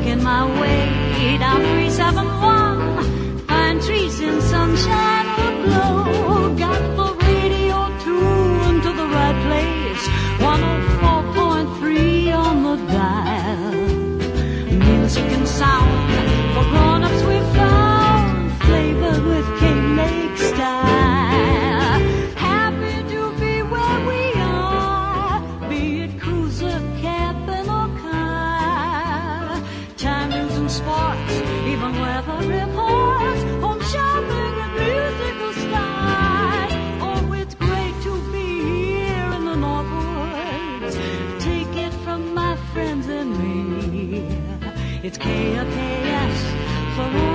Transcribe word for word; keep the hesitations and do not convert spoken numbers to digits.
making my way down three seven one. Pine trees in sunshine will glow. Got the radio tuned to the right place. one oh four point three on the dial. Music and sound for grown-ups we found, flavored with Cane Lake style. Happy to be where we are, be it cruiser, cabin or car. Time news and sports, even weather reports, home shopping and musical stars. Oh, it's great to be here in the Northwoods. Take it from my friends and me. It's K F K S for